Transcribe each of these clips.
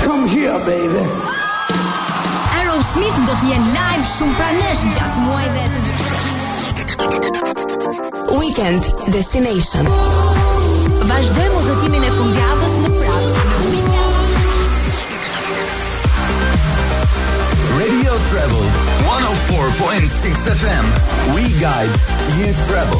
come here, baby. Aerosmith do të jenë live shumë pranesh gjatë muajve të Weekend Destination. Vazhdojmë udhëtimin e fundjavës në Prag në Weekend. Radio Travel 104.6 FM. We guide, you travel.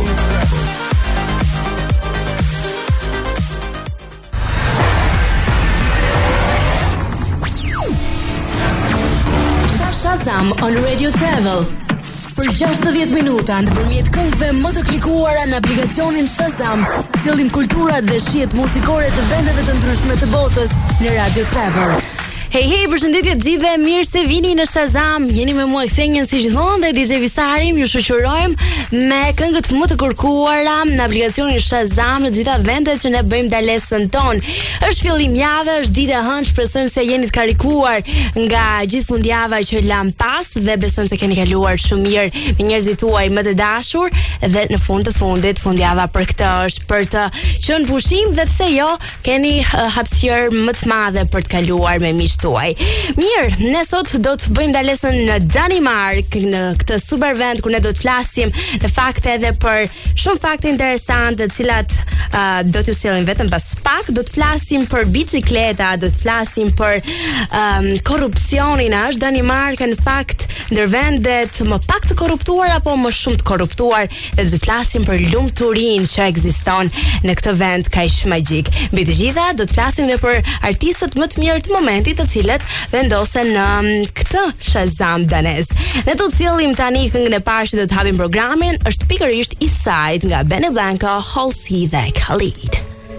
Shazam on Radio Travel. Për 60 minuta nëpërmjet këngëve më të klikuara në aplikacionin Shazam, sillim kulturat dhe shihet muzikore të vendeve të ndryshme të botës në Radio Travel. Hey, përshëndetje të gjithëve, mirë se vini në Shazam. Jeni me mua Ksenjen si gjithmonë dhe DJ Visarin. Ju shoqërojmë me këngët më të kërkuara në aplikacionin Shazam në të gjitha vendet që ne bëjmë dalesën ton. Është fillim jave, është ditë e hënë, shpresojmë se jeni të karikuar nga gjithë fundjava që lam pas dhe besojmë se keni kaluar shumë mirë me njerëzit tuaj më të dashur dhe në fund të fundit fundjava për këtë është për të qenë pushim dhe pse jo keni hapësirë më të madhe për të kaluar me miq tuaj. Mirë, ne sot do të bëjmë dalesën në Danimark, në këtë super vend ku ne do të flasim në fakte edhe për shumë fakte interesante, të cilat do t'ju sjellim vetëm pas pak. Do të flasim për bicikleta, do të flasim për korrupsionin. A është Danimarka në fakt ndër vendet më pak të korruptuar apo më shumë të korruptuar? Dhe do të flasim për lumturinë që ekziston në këtë vend kaq magjik. Mbi të gjitha do të flasim edhe për artistët më të mirë të momentit, të cilët vendosen në këtë Shazam danez. Ne do të sjellim tani këngën e parë që do të hapim programin, është pikërisht Eastside nga Benny Blanco, Halsey dhe Khalid.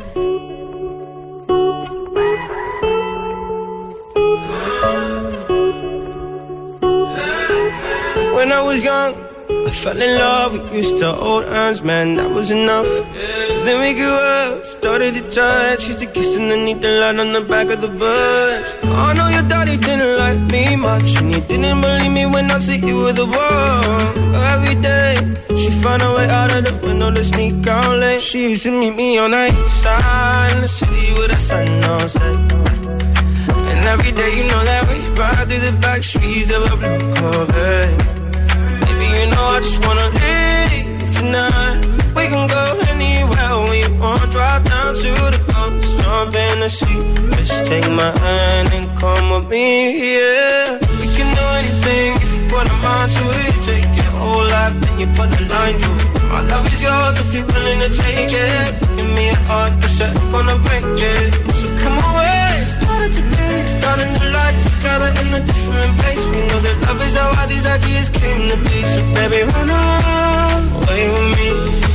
When I was young, I fell in love, we used to hold hands, man, that was enough. Then we grew up, started to touch, used to kiss underneath the light on the back of the bus. I know your daddy didn't like me much, and he didn't believe me when I said you were the one. Every day, she found a way out of the window to sneak out late. She used to meet me on the east side in the city with the sun on set. And every day, you know that we ride through the back streets of a blue Corvette. You know I just wanna leave tonight. We can go anywhere we want. Drive down to the coast, jump in the sea. Just take my hand and come with me, yeah. We can do anything if you put a mind to it. Take your whole life, then you put a line through it. My love is yours if you're willing to take it. Give me a heart, cause I'm gonna break it. So come away, started today, start a new life together in a different place. We know that love is how all these ideas came to be. So baby, run away with me.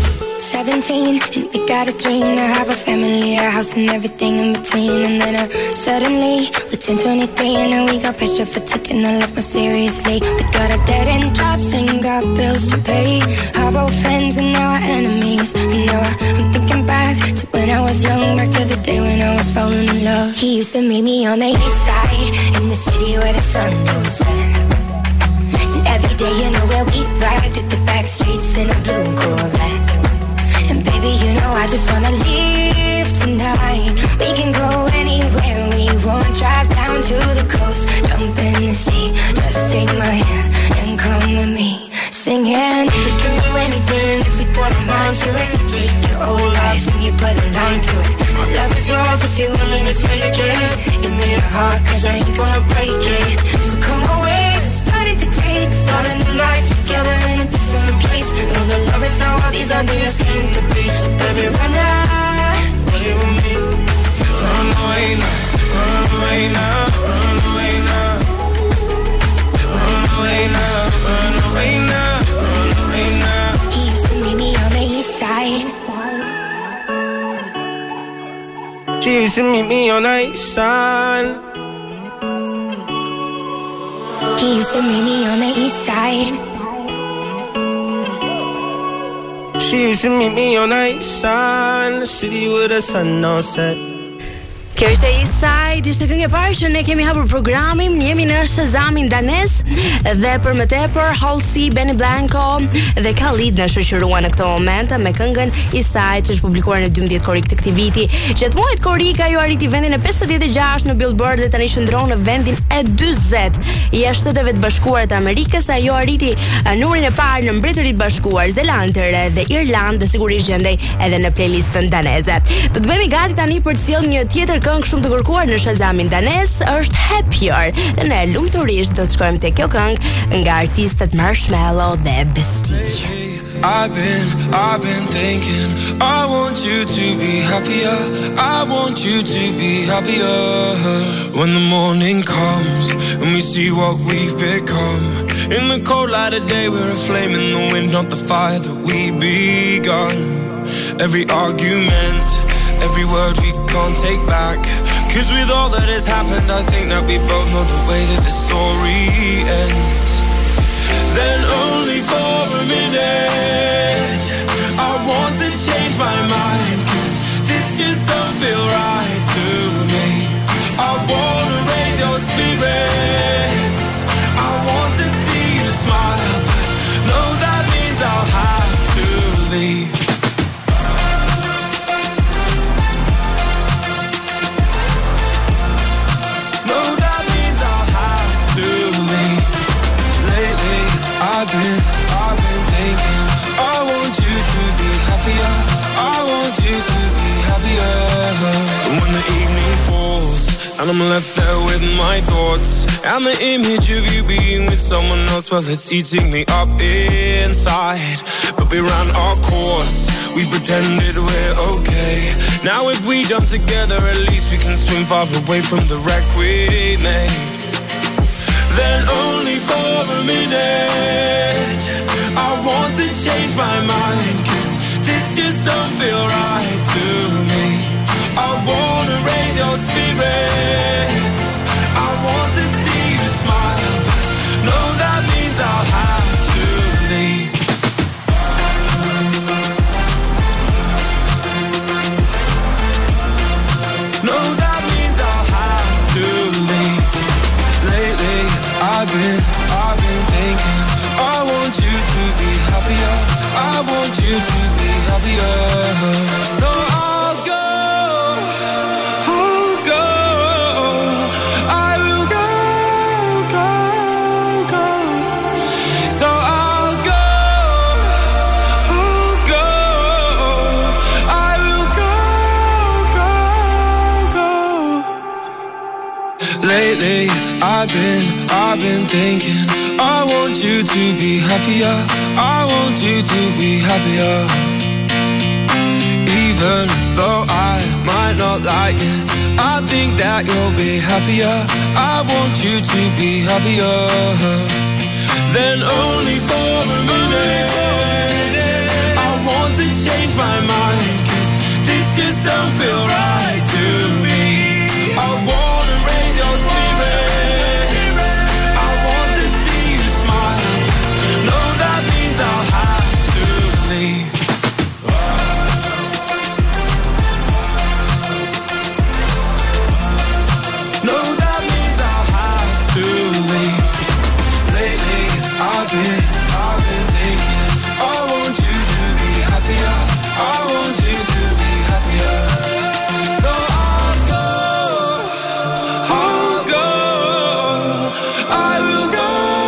17 and we got a dream to have a family, a house and everything in between. And then suddenly we're 10, 23 and now we got pressure for taking our life more seriously. We got our dead end jobs and got bills to pay. Our old friends and now our enemies. And now I'm thinking back to when I was young, back to the day when I was falling in love. He used to meet me on the east side in the city where the sun don't set. And every day you know where we ride through the back streets in a blue Corvette. And baby, you know I just wanna leave tonight. We can go anywhere we want. Drive down to the coast, jump in the sea. Just take my hand and come with me, singing. We can do anything if we put our mind to it. Take your whole life and you put a line through it. My love is yours if you're willing to take it. Give me a heart, cause I ain't gonna break it. So come away, starting to taste. Start a new life together in a different place. Know the love is how all these ideas came to be. So baby, run away with me. Run away now, run away now, run away now. Run away now, run away now, run away now. He used to meet me on the east side. She used to meet me on the east side. He used to meet me on the east side. She used to meet me on the east side in the city with the sun on set. Kjo ishte Eastside, ishte këngë e parë që ne kemi hapur programin, jemi në Shazamin danes dhe për më tepër Halsey, Benny Blanco dhe Khalid na shoqëruan në këtë moment me këngën Eastside që është publikuar në 12 korrik të këtij viti. Gjatë muajit korrik ajo arriti vendin e 56 në Billboard dhe tani shndron në vendin e 40. Jashtë Shteteve të Bashkuara të Amerikës ajo arriti numrin e parë në Mbretërinë e Bashkuar, Zeland të Re dhe Irlandë dhe sigurisht gjendej edhe në playlistën daneze. Do të bëhemi gati tani për të sjellë një tjetër këngë shumë të kërkuar në Shazamin danes, është Happier. Dhe ne lumturisht do të shkojmë te kjo këngë nga artistët Marshmello dhe Bastille. I've been thinking, I want you to be happier, I want you to be happier. When the morning comes and we see what we've become, in the cold light of day we're a flame in the wind, not the fire that we begun. Every argument, every word we can't take back, 'cause with all that has happened I think that we both know the way that the story ends. Then only for a minute I want to change my mind, 'cause this just don't feel right to me. I wanna raise your spirits, I want to see you smile, but no, that means I'll have to leave. I've been thinking, I want you to be happier, I want you to be happier. When the evening falls and I'm left there with my thoughts, and the image of you being with someone else, well, it's eating me up inside. But we ran our course, we pretended we're okay. Now if we jump together, at least we can swim far away from the wreck we made. Then only for a minute I want to change my mind, 'cause this just don't feel right to me. I wanna raise your spirits, I want to see you smile, but no, that means I'll have to leave. No, that means I'll have to leave. Lately I've been thinking, I want you to be happier, I want you to be happier. So I'll go, I will go. So I'll go, I will go. Lately I've been thinking, I want you to be happier, I want you to be happier. Even though I might not like this, I think that you'll be happier, I want you to be happier. Then only for a minute I want to change my mind, 'cause this just don't feel right to me. I wanna raise your spirits, I want to see you smile, no, that means I'll have to leave. No, that means I'll have to leave. Lately I've been thinking, I want you to be happier, I want you to be happier. So I'll go, I will go.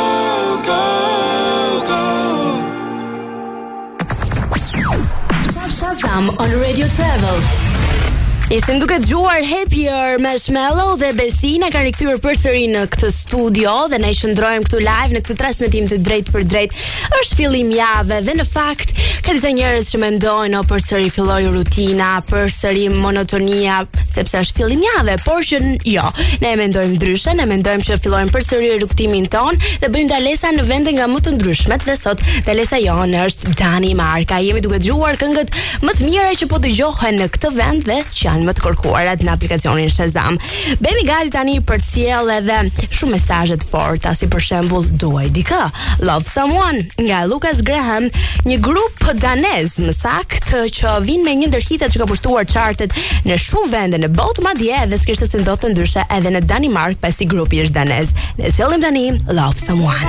Shazam on Radio Travel. Ishim duke dëgjuar Happier, Marshmello dhe Besina kanë rikthyer përsëri në këtë studio dhe ne qëndrojmë këtu live në këtë transmetim të drejtë për drejtë. Është fillim jave dhe në fakt ka disa njerëz që mendojnë përsëri filloi rutina, përsëri monotonia, sepse është fillim jave, por që jo, ne mendojmë ndryshe, ne mendojmë që fillojmë përsëri rrugtimin ton dhe bëjmë dalesa në vende nga më të ndryshmet dhe sot dalesa jonë është Danimarka. Jemi duke dëgjuar këngët më të mira që po dëgjohen në këtë vend dhe që janë më të kërkuarat në aplikacionin Shazam. Bëhemi gati tani për të sjellë edhe shumë mesazhe të forta, si për shembull Duaj dikë, Love Someone nga Lucas Graham, një grup danez më saktë që vin me një ndër hitet që ka pushtuar chartet në shumë vende në botë, madje edhe s'kishte si ndodhte ndryshe edhe në Danimark, pasi grupi është danez. Ne sjellim tani Love Someone.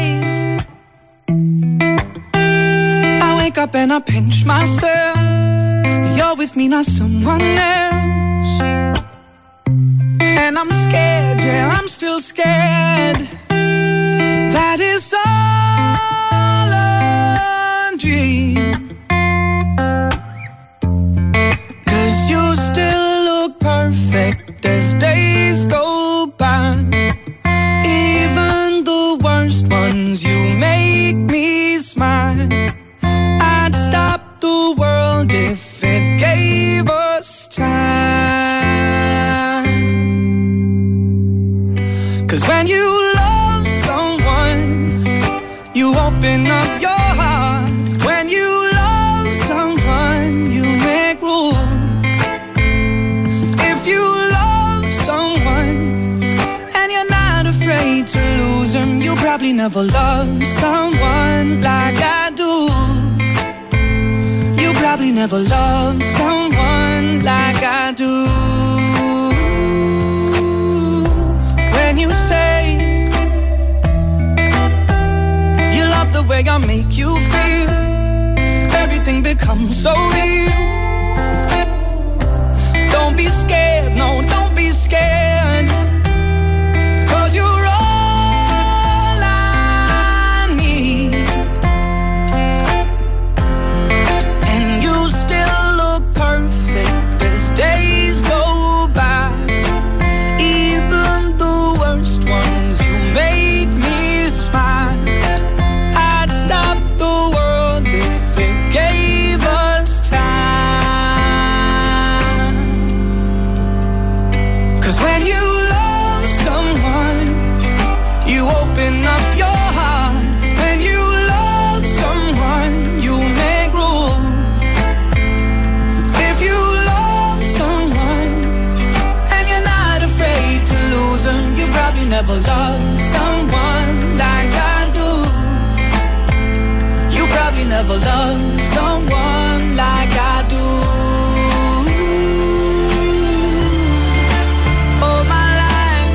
I wake up and I pinch myself. You're with me, not someone else. And I'm scared, yeah, I'm still scared. That is all a dream. 'Cause you still look perfect as days go by. Even the worst ones, you make me smile. I'd stop the world if it gave us time. 'Cause when you love someone, you open up your heart. When you love someone, you make room. If you love someone and you're not afraid to lose them, you probably never loved someone like I do. You probably never loved someone like I do. When you say you love the way I make you feel, everything becomes so real. Don't be scared, no, don't be scared. 'Cause you're all I need. And you still look perfect as days go by. Even the worst ones, you make me smile. I'd stop the world if it gave us time. 'Cause when you love someone, you open up your heart. When you love someone, you make room. If you love someone and you're not afraid to lose them, you probably never loved someone like I do. You probably never loved someone like I do. All my life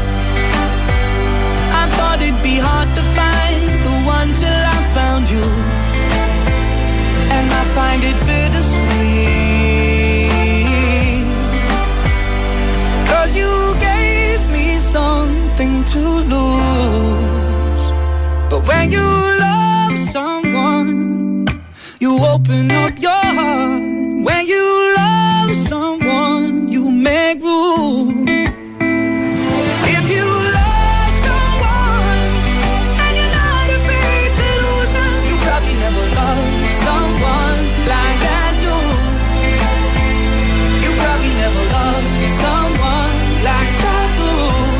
I thought it'd be hard to find the one till I found you. And I find it bittersweet. 'Cause you gave me something to lose. But when you love someone, you open up your heart. When you love someone, you make room. If you love someone and you're not afraid to lose them, you probably never loved someone like I do. You probably never loved someone like I do.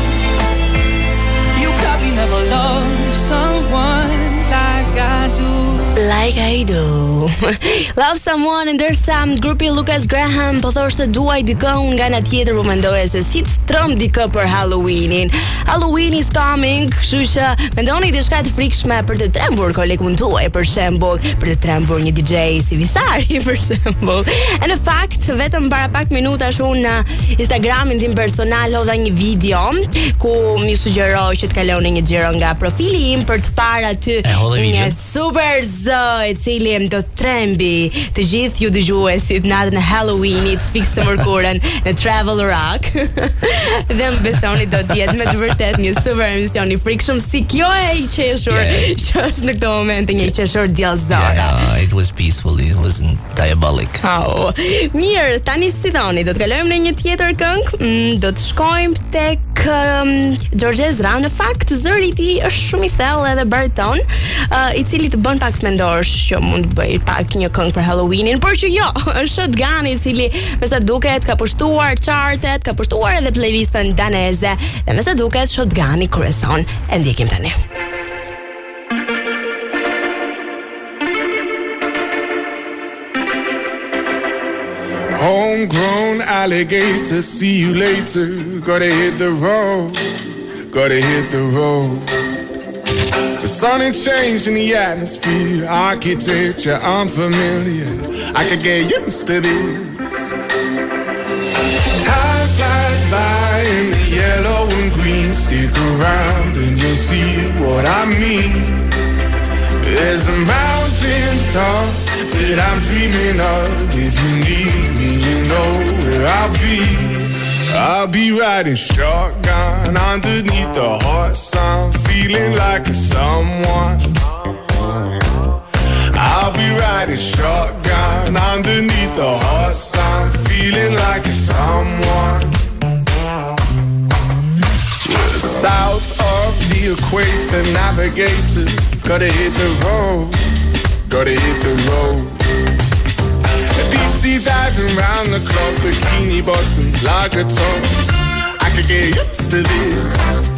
You probably never loved someone like I do. Like I do. Love Someone, ndërsa grupi Lucas Graham po thoshte Duaj dikë, unë nga ana tjetër u mendoja se si të trëm dikë për Halloweenin. Halloween is coming, kështu që mendoni diçka të frikshme për të trembur kolegun tuaj, për shembull, për të trembur një DJ si Visari për shembull. E në fakt, vetëm para pak minutash unë në Instagramin tim personal hodha një video ku më sugjeroi që të kaloni një xhiro nga profili im për të parë aty një super zë i cili do të trembi të gjithë ju dëgjuesit natën e Halloweenit fiks të mërkurën në Travel Rock. Dhe më besoni do të jetë me të vërtet një super emision i frikshëm si kjo e i qeshur që është në këto momente një i qeshur djallëzora. It was peaceful, it wasn't diabolic. Mirë, tani si thoni, do të kalojmë në një tjetër këngë, do të shkojmë tek George Ezra. Në fakt zëri i tij është shumë i thellë edhe bariton, i cili të bën pak të mendosh që mund të bëj pak një këngë për Halloweenin, por që jo, është Shotgun i cili me sa duket ka pushtuar chartet, ka pushtuar edhe playlistën daneze, dhe me sa duket Shotgun i kryeson. E ndjekim tani. Homegrown alligator, see you later. Gotta hit the road, gotta hit the road. The sun ain't changing the atmosphere, architecture unfamiliar. I could get used to this. Time flies by in the yellow and green. Stick around and you'll see what I mean. There's a mountain top that I'm dreaming of. If you need me, you know where I'll be. I'll be riding shotgun underneath the hot sun, feeling like a someone. I'll be riding shotgun underneath the hot sun, feeling like a someone. South of the equator, navigator, gotta hit the road, gotta hit the road. Deep sea diving round the clock, bikini bottoms, lager tops. I could get used to this.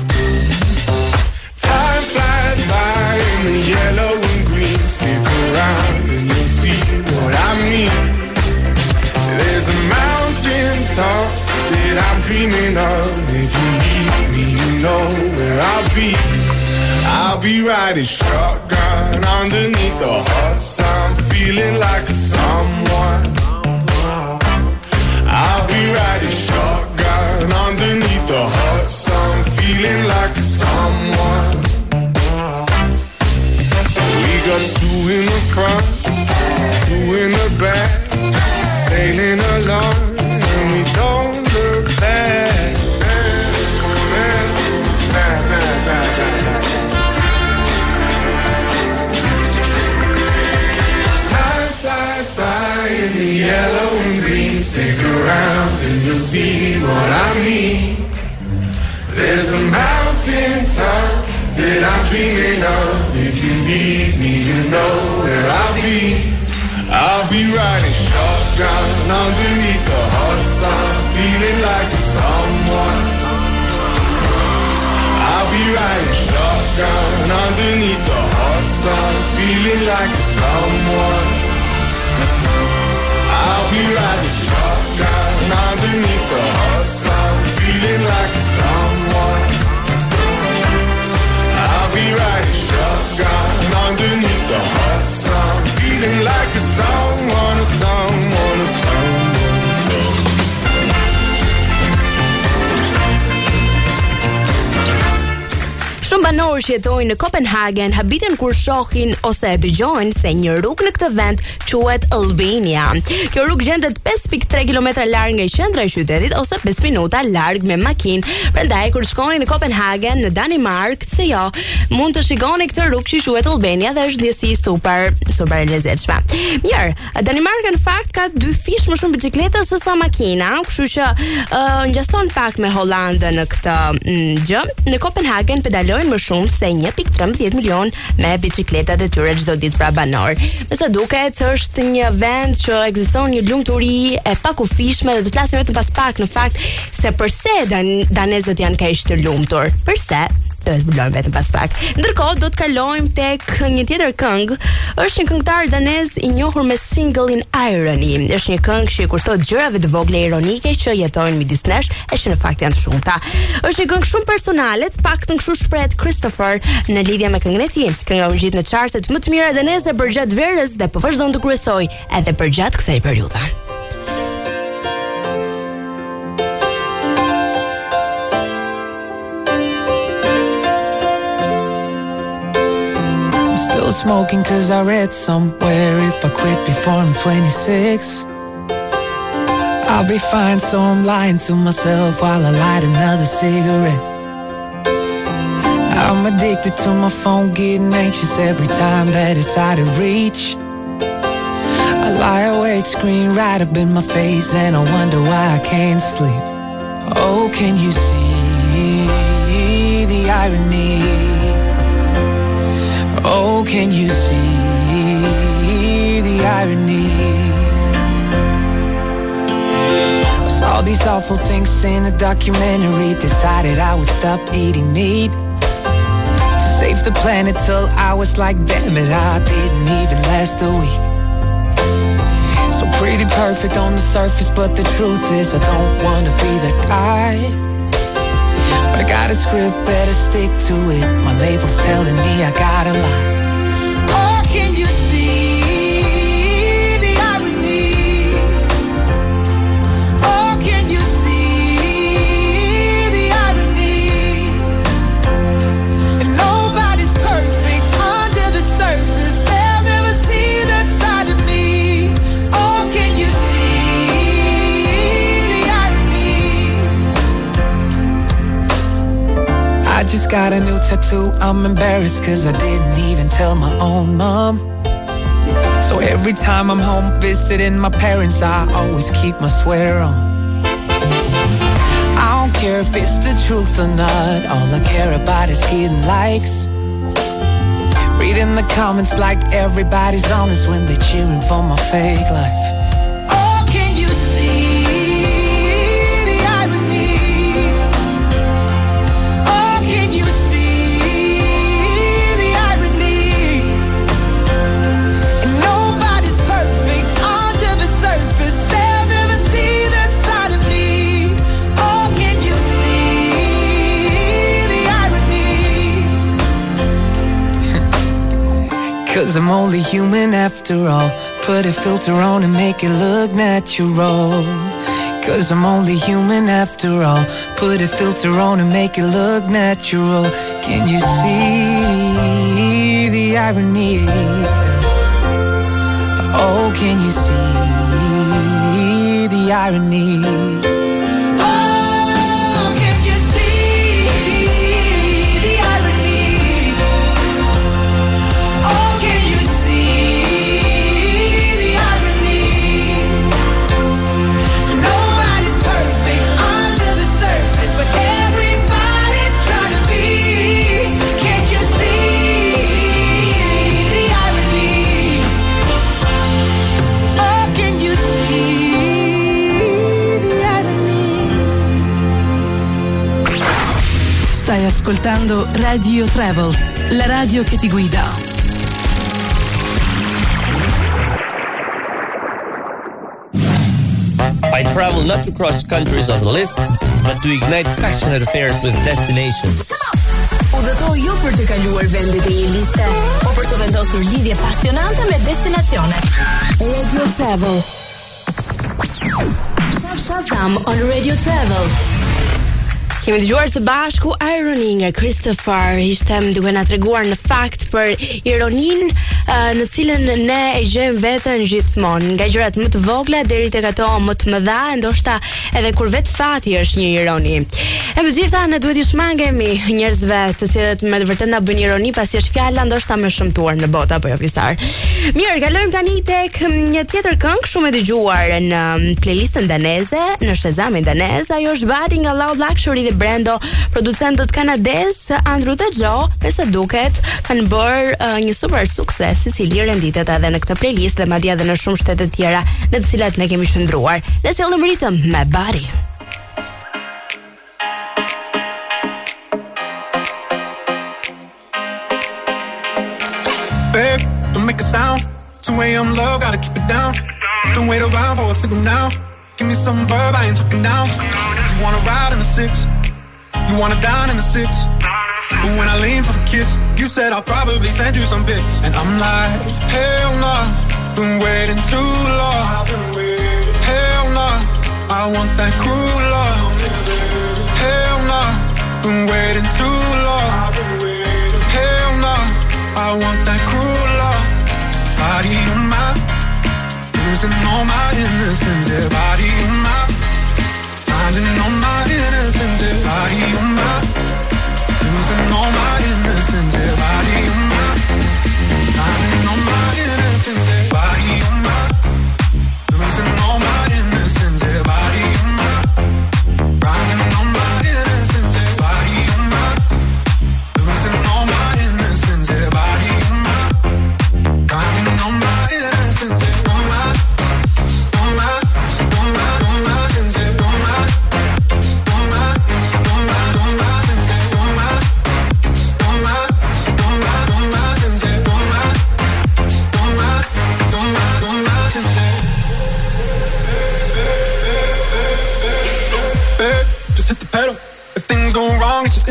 Time flies by in the yellow and green. Stick around and you'll see what I mean. There's a mountain top that I'm dreaming of. If you need me, you know where I'll be. I'll be riding shotgun underneath the hot sun, feeling like a someone. I'll be riding shotgun underneath the hot sun, feeling like a someone. We got two in the front, two in the back, sailing along, and we don't look back. In the yellow and green, stick around and you'll see what I mean. There's a mountain top that I'm dreaming of. If you need me, you know where I'll be. I'll be riding shotgun underneath the hot sun, feeling like a someone. I'll be riding shotgun underneath the hot sun, feeling like a someone. I'll be riding shotgun underneath the hot sun, feeling like a someone. I'll be riding shotgun underneath the hot sun, feeling like a someone, a someone, a someone, someone. Shumë banorë që jetojnë në Copenhagen habiten kur shohin ose dëgjojnë se një rrugë në këtë vend quhet Albania. Kjo rrugë gjendet 5.3 kilometra larg nga qendra e qytetit ose 5 minuta larg me makinë. Prandaj kur shkoni në Copenhagen, në Danimark, pse jo, mund të shikoni këtë rrugë që quhet Albania dhe është ndjesi super e lezetshme. Mirë, Danimarka në fakt ka 2 fish më shumë biçikleta se sa makina, kështu që ngjason pak me Hollandën në këtë gjë. Në Copenhagen pedalojnë më shumë se 1.13 milion me biçikletat e tyre çdo ditë pra banor. Me sa duket është një vend që ekziston një lumturi e pakufishme dhe do të flasim vetëm pas pak në fakt se përse danezët janë kaq të lumtur. Përse? Do të zbulojmë vetëm pas pak. Ndërkohë do të kalojmë tek një tjetër këngë. Është një këngëtar danez i njohur me single-in Irony. Është një këngë që i kushtohet gjërave të vogla ironike që jetojnë midis nesh e që në fakt janë të shumta. Është një këngë shumë personale, të paktën kështu shprehet Christopher në lidhje me këngën e tij. Kënga u ngjit në chartet më të mira daneze përgjatë verës dhe po vazhdon të kryesojë edhe përgjatë kësaj periudhe. Still smoking cause I read somewhere if I quit before I'm 26 I'll be fine, so I'm lying to myself while I light another cigarette I'm addicted to my phone, getting anxious every time that it's out of reach I lie awake, screen right up in my face and I wonder why I can't sleep Oh, can you see the irony? Oh, can you see the irony? I saw these awful things in a documentary Decided I would stop eating meat To save the planet till I was like, damn it, I didn't even last a week So pretty Pretty perfect on the surface, but the truth is I don't wanna be that guy. But I got a script, better stick to it. My label's telling me I gotta lie. Oh, can you see the irony? Oh, can you see the irony? And nobody's perfect under the surface. They'll never see that side of me. Oh, can you see the irony? I just got a new tattoo. I'm embarrassed cause I didn't even tell my own mom. So every time I'm home visiting my parents, I always keep my sweater on. I don't care if it's the truth or not. All I care about is getting likes. Reading the comments like everybody's honest when they're cheering for my fake life. Oh, can you see the irony? Oh, can you see the irony? And nobody's perfect under the surface. They'll never see that side of me. Oh, can you see the irony? Cause I'm only human after all. Put a filter on and make it look natural. Cause I'm only human after all. Put a filter on and make it look natural. Can you see the irony? Oh, can you see the irony? Oh, can you see the irony? Oh, can you see the irony? Nobody's perfect under the surface, but everybody's trying to be. Can't you see the irony? Oh, can you see the irony? Stai ascoltando Radio Travel, la radio che ti guida. I travel not to cross countries off the list, but to ignite passionate affairs with destinations. Udhëtoj jo për të kaluar vendet e një liste, po për të vendosur lidhje pasionante me destinacione. Radio Travel. Shazam on Radio Travel. Kemi dëgjuar së bashku Irony nga Christopher. Ishte duke na treguar në fakt për ironinë në cilën ne e gjejmë veten gjithmonë, nga gjërat më të vogla deri tek ato më të mëdha, ndoshta edhe kur vetë fati është një ironi. E me gjitha ne duhet i shmangemi njerëzve të cilët me të vërtetë na bëjnë ironi, pasi është fjala ndoshta më shëmtuar në botë apo jo Flistar. Mirë, kalojmë tani tek një tjetër këngë shumë e dëgjuar në playlistën daneze, në Shazamin danez. Ajo është Body nga Loud Luxury dhe Brando. Producentët kanadez Andrew dhe Joe, me sa duket, kanë bërë një super sukses, i cili renditet edhe në këtë playlist dhe madje edhe në shumë shtete tjera në të cilat ne kemi qëndruar. Ne sjellëm ritëm me Body. Babe, don't make a sound. 2 a.m. love, gotta keep it down. Don't wait around for a signal now. Give me some verb, I ain't talking down. You wanna ride in the 6, you wanna dine in the 6. But when I lean for the kiss, you said I'll probably send you some pics. And I'm like, hell nah, been waiting too long. Hell nah, I want that cruel love. Hell nah, been waiting too long. Hell nah, I want that cruel love. Body of mine, losing all my innocence. Yeah, body of mine, finding all my innocence. Yeah, body of mine, losing all my innocence. Yeah, body of mine, finding all my innocence. Yeah, body of mine, losing all my innocence. Yeah, body of mine, finding all my innocence. Yeah, body of mine, losing all my innocence. Yeah, body of mine, finding all my innocence. Yeah, all my, all my, all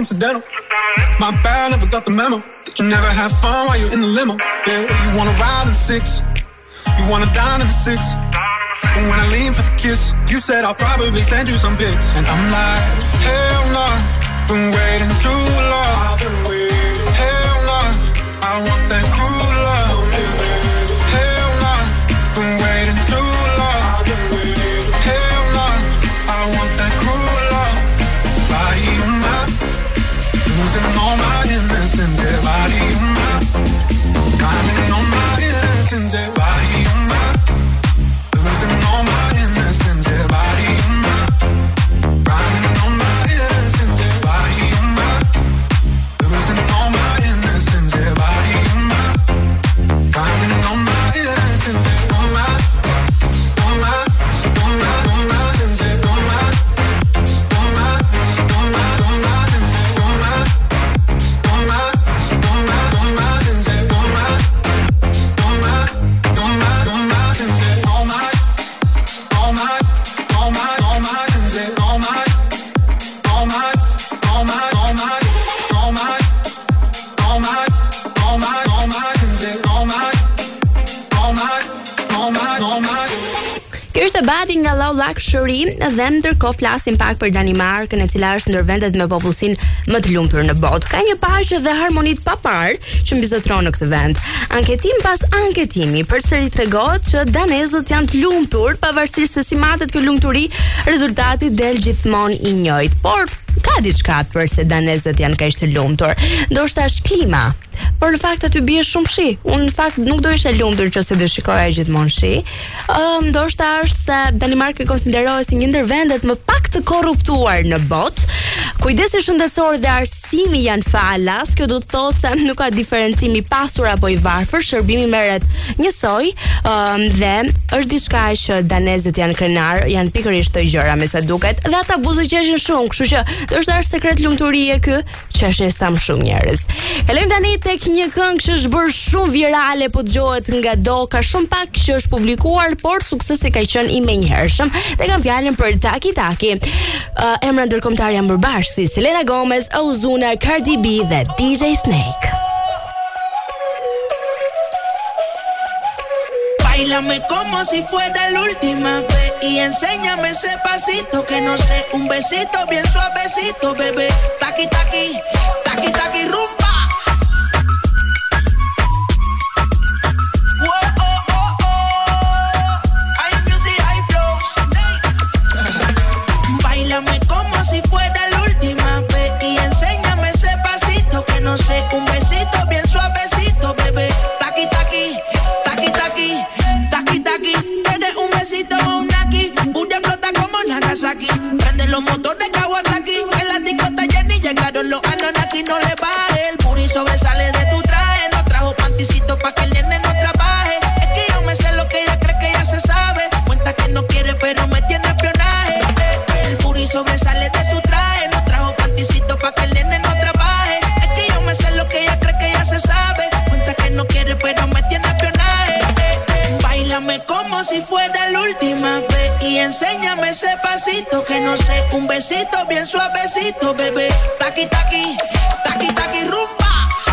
incidental. My bad, never got the memo that you never have fun while you're in the limo. Yeah, you wanna ride in the 6, you wanna dine in the 6. And when I lean for the kiss, you said I'll probably send you some pics. And I'm like, hell no, been waiting too long. Hell no, I want that cruel love. Hell no, been waiting too long. Hell no, I want that cruel love. Body on my, losing all my innocence. Yeah, body on my, climbing on my innocence. Yeah, body on my, losing all my innocence. Yeah, body on my, riding on my innocence. Yeah, body on my, losing all my innocence. Yeah, body on my, riding on my innocence. Yeah, on my, on my, on my, on my innocence. Yeah, on my, on my, on my, on my innocence. Yeah, on my, on my, on my, on my innocence. Yeah, on my, on my, on my, on my innocence. Yeah, on my. Kjo është e bati nga Low Luxury dhe ndërkohë flasim pak për Danimarkën, e cila është ndër vendet me popullsinë më të lumtur në botë. Ka një paqe dhe harmonit pa parë që mbizotron në këtë vend. Anketim pas anketimi përsëri tregon që danezët janë të lumtur, pavarësisht se si matet kjo lumturi, rezultati del gjithmonë i njëjtë. Por ka diçka përse danezët janë kaq të lumtur. Ndoshta është klima. Por në fakt aty bie shumë shi. Unë në fakt nuk do isha lumtur nëse do shikoja gjithmonë shi. Ndoshta është se Danimarka konsiderohet si një ndër vendet më pak të korruptuar në botë. Kujdesi shëndetësor dhe arsimi janë falas. Kjo do të thotë se nuk ka diferencim i pasur apo i varfër, shërbimi merret njësoj, dhe është diçka që danezët janë krenar, janë pikërisht të gjëra me sa duket, dhe ata buzëqeshin shumë, kështu që është sekret lumturie ky, çeshin sa më shumë njerëz. Kalojmë tani tek një këngë që është bërë shumë virale, po dëgohet nga do, ka shumë pak që është publikuar, por suksesi ka qenë i menjëhershëm. Dhe kam fjalën për Taki Taki. Emra ndërkombëtar janë bërë bashkë si Selena Gomez, Ozuna, Cardi B dhe DJ Snake. Báilame como si fuera la última vez y enséñame ese pasito que no sé, un besito bien suavecito, bebé. Taki taki, taki taki rumba. Báilame como si fuera la última vez y enséñame ese pasito que no sé, un besito bien suavecito, bebé. Taki taki, taki taki, taki taki. Tienes un besito o un aquí, una explota como Nagasaki. Prende los motores Kawasaki, en la discota Jenny llegaron los Anunnaki. No le baje, el booty sobresale de tu traje. No trajo panticito pa' que el nene no trabaje. Es que yo me sé lo que ella cree que ya se sabe. Cuenta que no quiere pero me tiene espionaje. El booty sobresale de tu traje. No trajo panticito pa' que el nene no trabaje. Es que yo me sé lo que ella cree que ya se sabe. Cuenta que no quiere pero me tiene espionaje. Báilame como si fuera la última vez y enséñame ese pasito que no sé, un besito bien suavecito, bebé. Taki taki, taki taki rumba.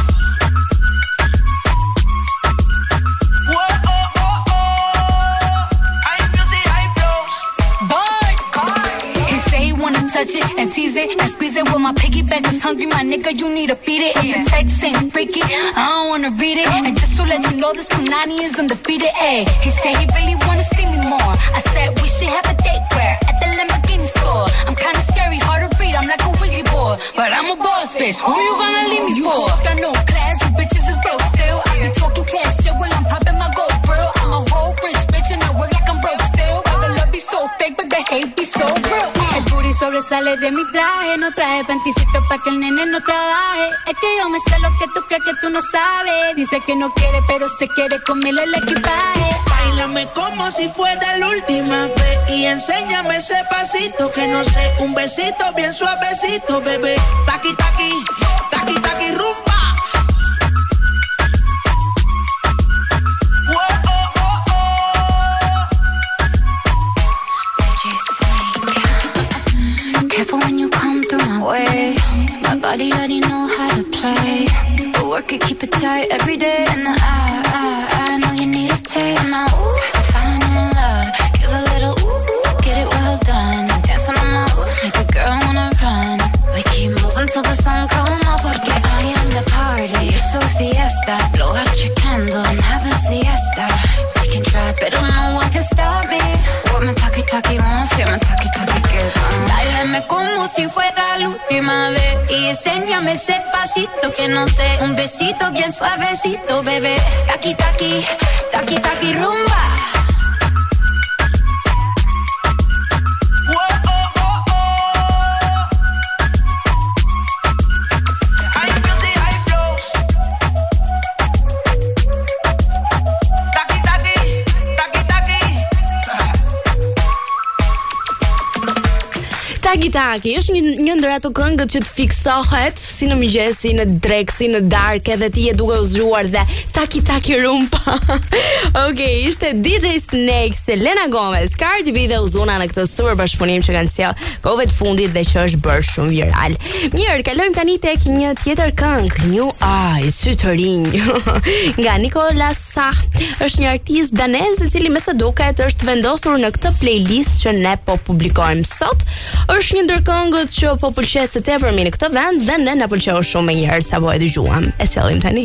Touch it and tease it and squeeze it. With my piggyback is hungry, my nigga, you need to feed it. If the text ain't freaky, I don't wanna read it. And just to let you know, this Punani is undefeated. Ay, he said he really wanna see me more. I said we should have a date where at the Lamborghini store. I'm kinda scary, hard to read, I'm like a Ouija board, but I'm a boss bitch. Who you gonna leave me for? Got no class, you bitches is broke still. I be talking cash shit while I'm popping my gold grill. I'm a whole rich bitch and I work like I'm broke still. The love be so fake, but the hate be so real. El booty sobresale de mi traje, no traje panticito pa' que el nene no trabaje. Es que yo me sé lo que tú crees que tú no sabes. Dice que no quiere, pero se quiere comerle el equipaje. Báilame como si fuera la última vez y enséñame ese pasito que no sé, un besito bien suavecito, bebé. Taki taki, taki taki rumba. Careful when you come through my way. My body already know how to play. But work it, keep it tight every day. And I know you need a taste. Now, ooh, I'm falling in love. Give a little ooh, get it well done. Dance on my ooh, make a girl wanna run. We keep moving till the sun come up. Porque I am the party. It's a fiesta. Blow out your candles and have a siesta. We can try, but no one can stop me. What my talkie wants, yeah, my talkie girl. Báilame como si fuera la última vez y enséñame ese pasito que no sé. Un besito bien suavecito, bebé. Taki taki rumba. Taki është një ndër ato këngët që të fiksohet si në mëngjes, si në drek, si në darkë, edhe ti je duke u zgjuar dhe taki rumpa. Okej, ishte DJ Snake, Selena Gomez, Cardi B dhe Ozuna në këtë super bashkëpunim që kanë sjell kohëve të fundit dhe që është bërë shumë viral. Mirë, kalojmë tani tek një tjetër këngë, New Eyes, sy të rinj, nga Nicolas Sa. Është një artist danez i cili me sa duket është vendosur në këtë playlist që ne po publikojmë sot. Është një ndër këngët që po pëlqejë së tepërmi në këtë vend dhe ne na pëlqeu shumë më njëherë sa po e dëgjuam. E sjellim tani.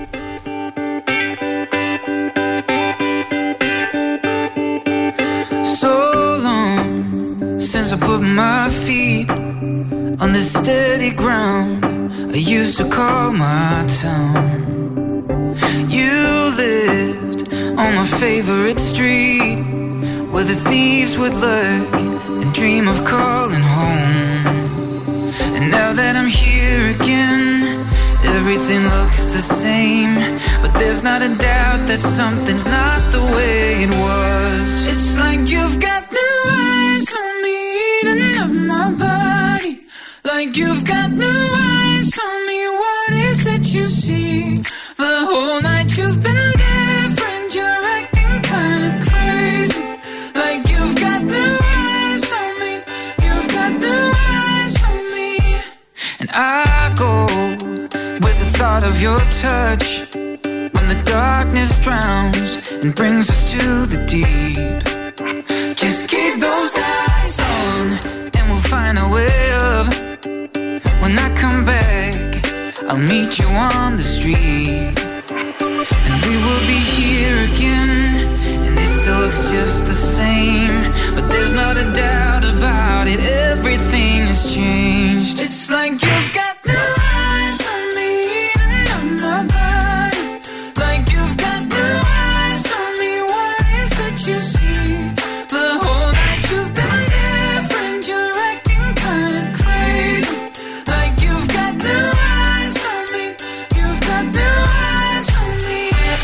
So long since I put my feet on the steady ground I used to call my town. You lived on my favorite street where the thieves would lurk and dream of calling home. And now that I'm here again, everything looks the same, but there's not a doubt that something's not the way it was. It's like you've got new eyes on me, eating up my body. Like you've got new eyes on me, what is it you see? The whole night you've been different, you're acting kinda crazy. Like you've got new eyes on me, you've got new eyes on me. And I go with the thought of your touch when the darkness drowns and brings us to the deep. Just keep those eyes on and we'll find a way up. When I come back, I'll meet you on the street. And we will be here again, and it still looks just the same, but there's not a doubt about it, everything has changed. It's like you've got new eyes on me, eating up my body. Like you've got new eyes on me, what is it you see? The whole night you've been different, you're acting kinda crazy. Like you've got new eyes on me, you've got new eyes on me.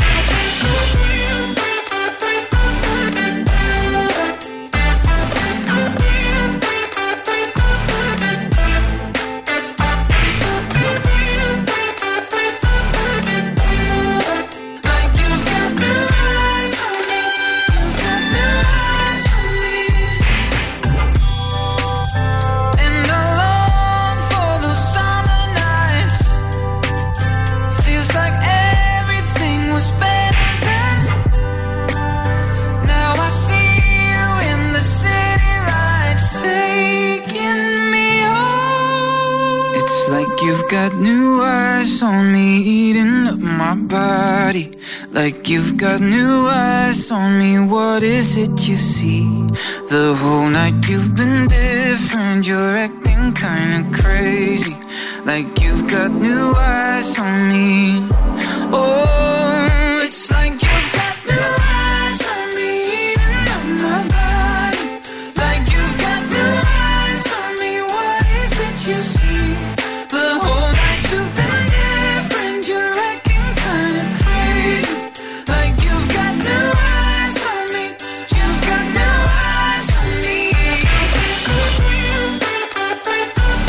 You've got new eyes on me, eating up my body. Like you've got new eyes on me, what is it you see? The whole night you've been different, you're acting kinda crazy. Like you've got new eyes on me. Oh, it's like you've got new eyes on me, eating up my body. Like you've got new eyes on me, what is it you see? The whole night you've been different, you're acting kinda crazy. Like you've got new eyes on me, you've got new eyes on me.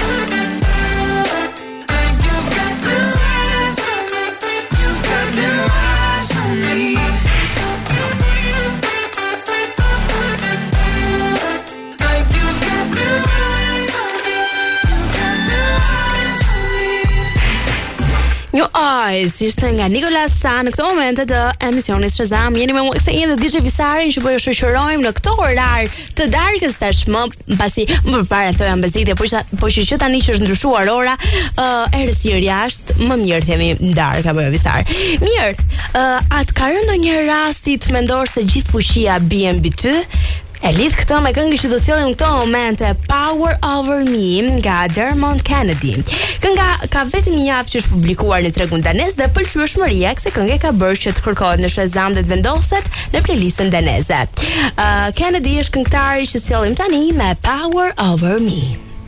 Like you've got new eyes on me, you've got new New Eyes ishte nga Nicolas Sa në këto momente të emisionit Shazam. Jeni me mua se jeni dhe DJ Visarin që po ju shoqërojmë në këto orar të darkës tashmë, pasi më përpara thoya mbezitje, po që tani që është ndryshuar ora, errësir jashtë, më mirë themi darkë apo Visar. Mirë, atë ka rënë ndonjë rasti të mendosh se gjithë fuqia bie mbi ty? E lidh këtë me këngën që do sjellim në këto momente, Power Over Me nga Dermot Kennedy. Kënga ka vetëm një javë që është publikuar në tregun danez dhe pëlqyeshmëria kësaj këngë ka bërë që të kërkohet në Shazam dhe të vendoset në playlistën daneze. Kennedy është këngëtari që sjellim tani me Power Over Me.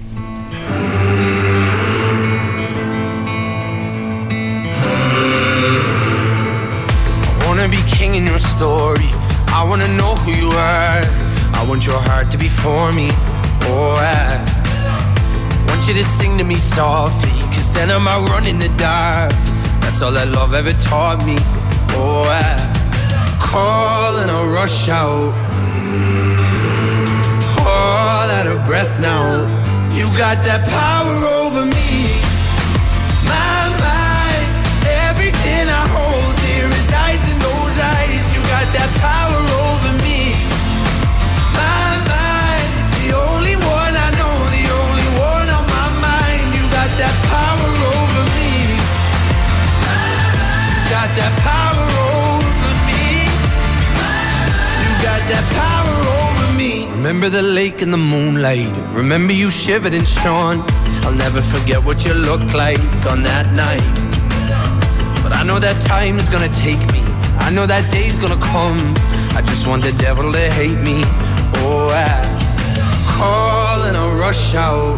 I wanna be king in your story. I wanna know who you are. I want your heart to be for me. Oh, I want you to sing to me softly, 'cause then I'm out running in the dark. That's all that love ever taught me. Oh, I call and I rush out, all out of breath now. You got that power over me. My mind, everything I hold dear resides in those eyes. You got that power over me. My mind, the only one I know, the only one on my mind. You got that power over me. You got that power over me. You got that power over me. Remember the lake in the moonlight. Remember you shivered and shone. I'll never forget what you looked like on that night. But I know that time is gonna take me. I know that day's gonna come. I just want the devil to hate me. Oh, I call and I rush out,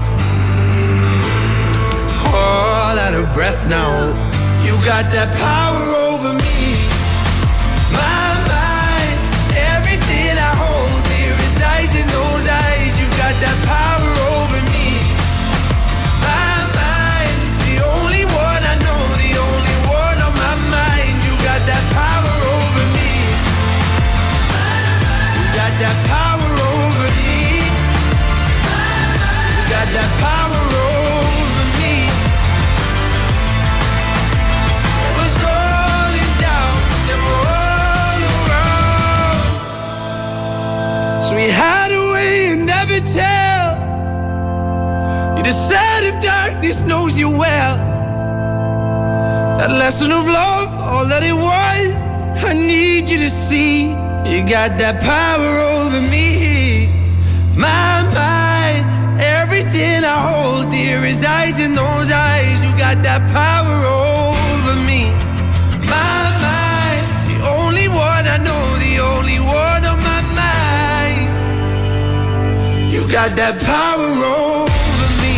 all out of breath now. You got that power over me. My mind, everything I hold dear resides in those eyes. You got that power over me. My mind, the only one I know, the only one on my mind. You got that power over me. You got that power over me. You got that power over me. It was rolling down and all around, so we hide away and never tell. You decide if darkness knows you well. That lesson of love, all that it was, I need you to see. You got that power over me. My mind, everything I hold dear resides in those eyes. You got that power over me. My mind, the only one I know, the only one on my mind. You got that power over me.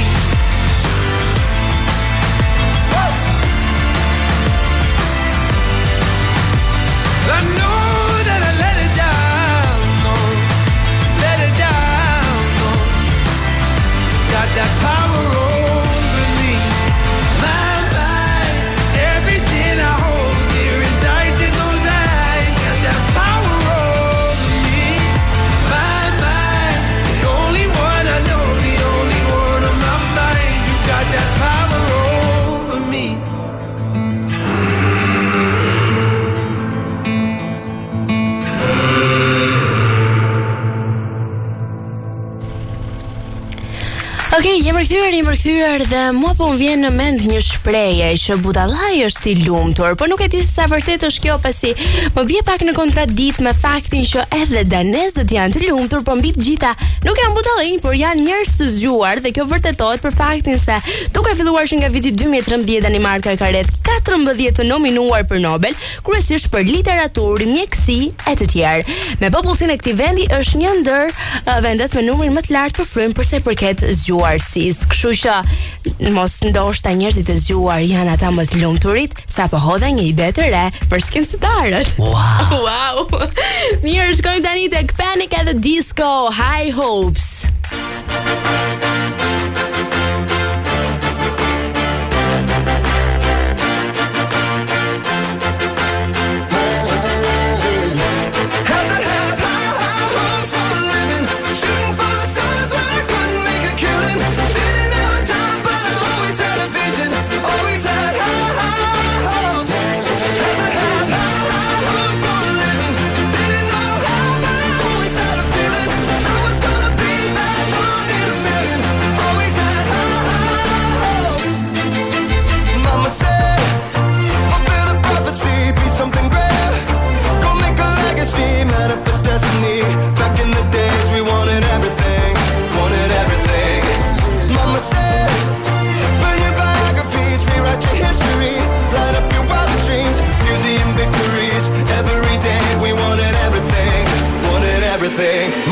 I know that I let it down, no, let it down, no. You got that power over me. My mind, everything I hold dear resides in those eyes. Got that power over me. My mind, the only one I know, the only one on my mind. You got that power over me. Okej, jemi rikthyer dhe mua po më vjen në mend një shprehje që budallai është i lumtur, por nuk e di se sa vërtet është kjo, pasi më bie pak në kontradikt me faktin që edhe danezët janë të lumtur, por mbi të gjitha nuk janë budallai, por janë njerëz të zgjuar, dhe kjo vërtetohet për faktin se duke filluar që nga viti 2013 Danimarka ka rreth 14 të nominuar për Nobel, kryesisht për literaturë, mjeksi e të tjerë. Me popullsinë e këtij vendi është një ndër vendet me numrin më të lartë për frym përsa i përket zgjuarësisë. Kështu që mos ndoshta njerëzit e zgjuar janë ata më të lumturit, sapo hodha një ide të re për shkencëtarët. Wow. Mirë, shkojmë tani tek Panic at the Disco, High Hopes. Didn't have a time, but I always had a vision. Always had high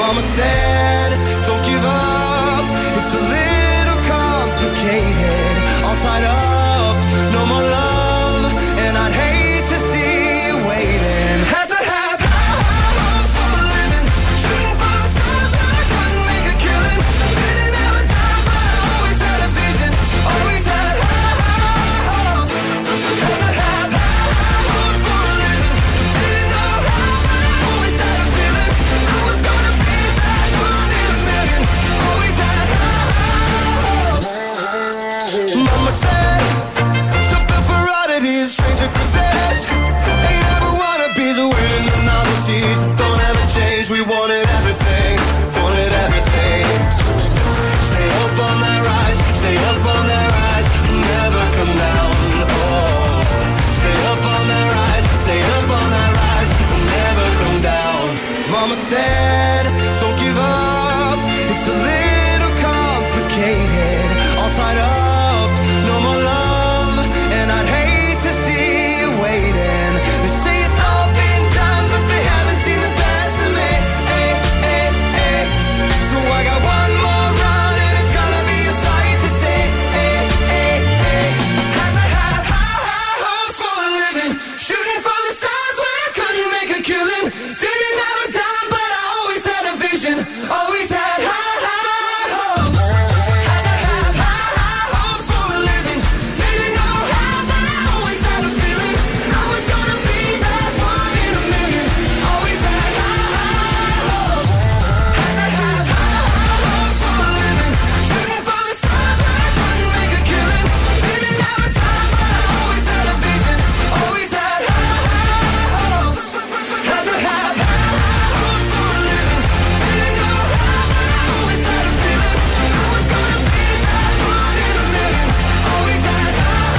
Mama said, don't give up. It's a little complicated. All tied up, no more love, and I'd hate to see you waiting. Had to have high hopes for a living, shooting for the stars, but I couldn't make a killing. Didn't have a time, but I always had a vision. Always had high hopes. Had to have high hopes for a living. Didn't know how, but I always had a feeling I was gonna be that one in a million. Always had high hopes. Mama said, something for oddities, stranger possess. Ain't ever wanna be the winning the novelties. Don't ever change, we wanted everything. Wanted everything. Stay up on that rise, stay up on that rise. Never come down, oh. Stay up on that rise, stay up on that rise. Never come down. Mama said, don't give up. It's a little complicated. All tied up, no more love, and I'd hate to see you waiting. They say it's all been done, but they haven't seen the best of me. Ay, ay, ay. So I got one more run, and it's gonna be a sight to see. Ay, ay, ay. Had to have high hopes for a living, shooting for the stars when I couldn't make a killing. Didn't have a dime, but I always had a vision. Always had high hopes. Had to have high hopes for a living. Didn't know how, but I always had a feeling I was gonna be that one in a million. Always had high hopes. Had to have high hopes for a living, shooting for the stars when I couldn't make a killing. Didn't have a time, but I always had a vision. Always had high hopes. Had to have high hopes for a living. Didn't know how, but I always had a feeling I was gonna be that one in a million. Always had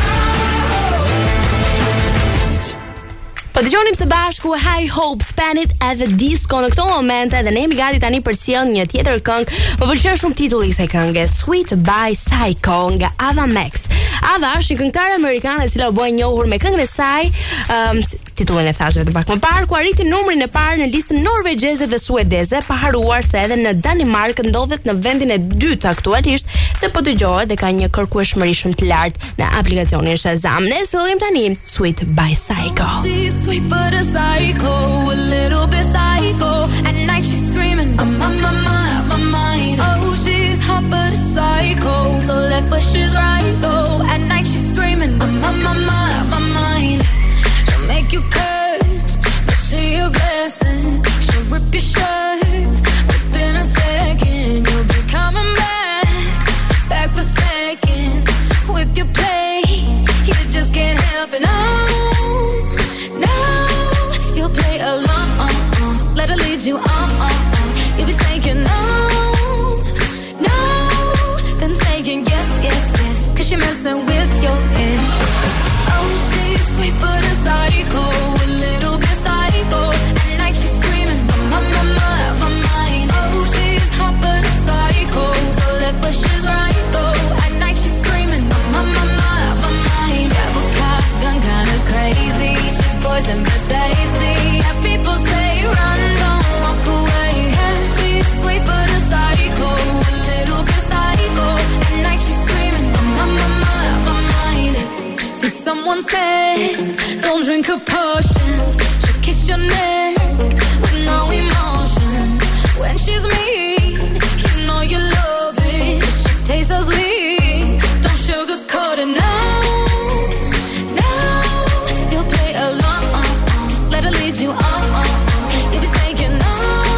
Po dëgjonim së bashku High Hope, Spanit edhe Disco në këto momente dhe ne jemi gati tani për sjell një tjetër këngë. Më pëlqen shumë titulli i kësaj kënge, Sweet by Psycho nga Ava Max. Ava është një këngëtare amerikane e cila u bë e njohur me këngën e saj, titullin e thashë të pak më parë, ku arriti numrin e parë në listën norvegjeze dhe suedeze, pa haruar se edhe në Danimark ndodhet në vendin e dytë aktualisht dhe po dëgjohet dhe ka një kërkueshmëri shumë të lartë në aplikacionin Shazam. Ne sillim tani Sweet by Psycho. She's sweet but a psycho, a little bit psycho. At night she's screaming, I'm on my mind. Oh, she's hot but a psycho, so left but she's right though. At night she's screaming, I'm on my mind. She'll make you curse, but she a blessing. She'll rip your shirt within a second. You'll be coming back for second. With your play, you just can't help it. No, you'll play along, let her lead you on. You'll be saying no, then saying yes, 'cause you're messing with your head. Oh, she's sweet but a psycho, a little bit psycho. At night she's screaming, my mind. Oh, she's hot but a psycho, so left but she's right though. At night she's screaming, my mind. Grab a cop, gun kinda crazy. She's poison but tasty. Yeah, people say run, don't walk away. Yeah, she's sweet but a psycho, a little bit psycho. At night she's screaming, my mind. See, someone said, don't drink her potions. She'll kiss your neck with no emotion. When she's mean, you know you love it. She tastes so sweet, don't sugarcoat it. No, you'll play along, let her lead you on. You'll be saying no,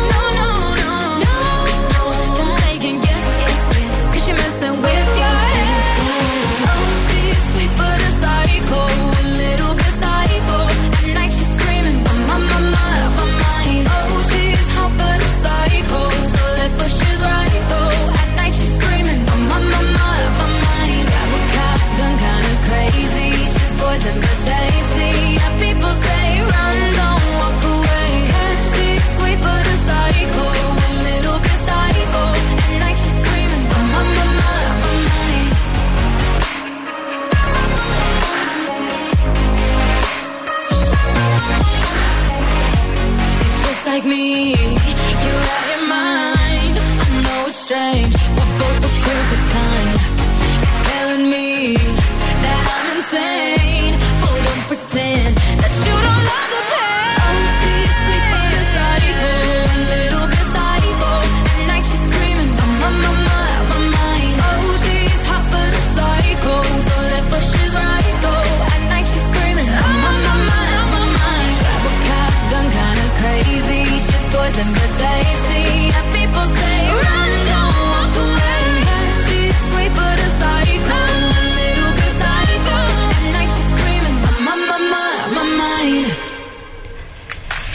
then saying yes, 'cause you're messing with your head. Oh, she's sweet but a psycho, a little bit psycho. At night she's screaming, my mind. Oh, she's hot but a psycho, so left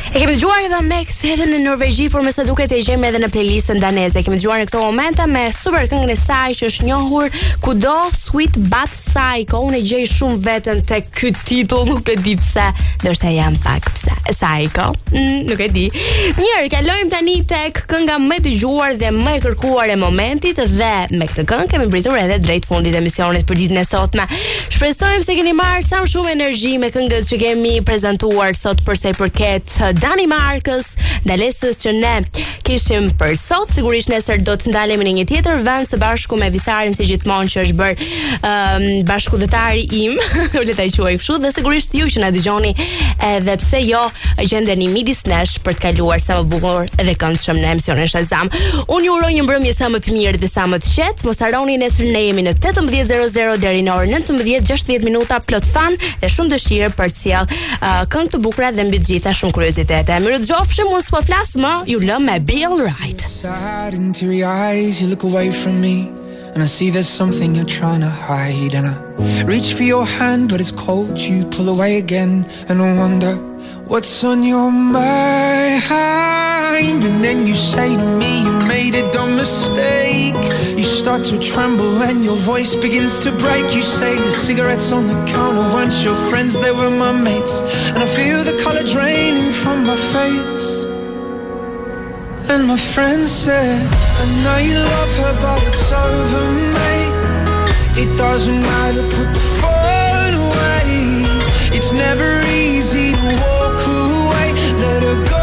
E kemi dëgjuar Eva Max edhe në Norvegji, por me sa duket e gjejmë edhe në playlistën daneze. Kemi dëgjuar në këto momente me super këngën e saj që është njohur kudo, Sweet But Psycho. Unë e gjej shumë veten tek ky titull, nuk e di pse, ndoshta jam pak psycho. Nuk e di. Mirë, kalojmë tani tek kënga më e dëgjuar dhe më e kërkuar e momentit dhe me këtë këngë kemi mbritur edhe drejt fundit të emisionit për ditën e sotme. Shpresojmë se keni marrë sa më shumë energji me këngët që kemi prezantuar sot për sa i përket Danimarkës, ndalesës që ne kishim për sot. Sigurisht nesër do të ndalemi në një tjetër vend së bashku me Visarin si gjithmonë që është bërë bashkëdhetari im, le ta quaj kështu, dhe sigurisht ju që na dëgjoni edhe pse jo gjendeni midis nesh për të kaluar sa më bukur edhe këndshëm në emisionin Shazam. Unë ju uroj një mbrëmje sa më të mirë dhe sa më të qetë. Mos harroni nesër ne jemi në 18:00 deri në orën 19:60 minuta plot fan dhe shumë dëshirë për të sjell këngë të bukura dhe mbi të gjitha shumë kuriozitete. Mirë dëgjofshim, unë s'po flas më, ju lëm me Be Alright. Sad into your eyes, you look away from me, and I see there's something you're trying to hide, and I reach for your hand, but it's cold, you pull away again, and I wonder what's on your mind. And then you say to me you made a dumb mistake. You start to tremble and your voice begins to break. You say the cigarettes on the counter weren't your friends, they were my mates. And I feel the color draining from my face. And my friend said, I know you love her but it's over, mate. It doesn't matter, put the phone away. It's never easy to walk away. Let her go,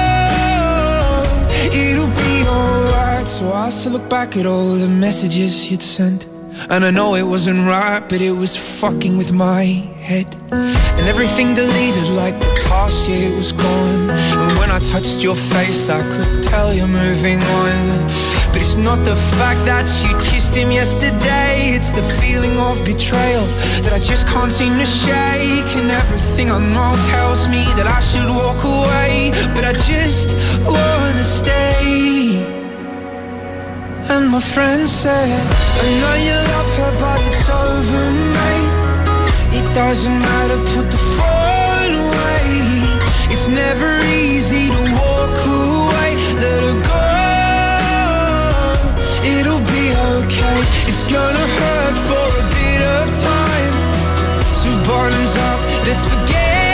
it'll be alright. So I still look back at all the messages you'd sent, and I know it wasn't right, but it was fucking with my head. And everything deleted like the past, yeah, it was gone. And when I touched your face, I could tell you're moving on. But it's not the fact that you kissed him yesterday, it's the feeling of betrayal that I just can't seem to shake. And everything I know tells me that I should walk away, but I just wanna stay. And my friend said, I know you love her but it's over, mate. It doesn't matter, put the phone away. It's never easy to walk away. Let her go, it'll be okay. It's gonna hurt for a bit of time. So bottoms up, let's forget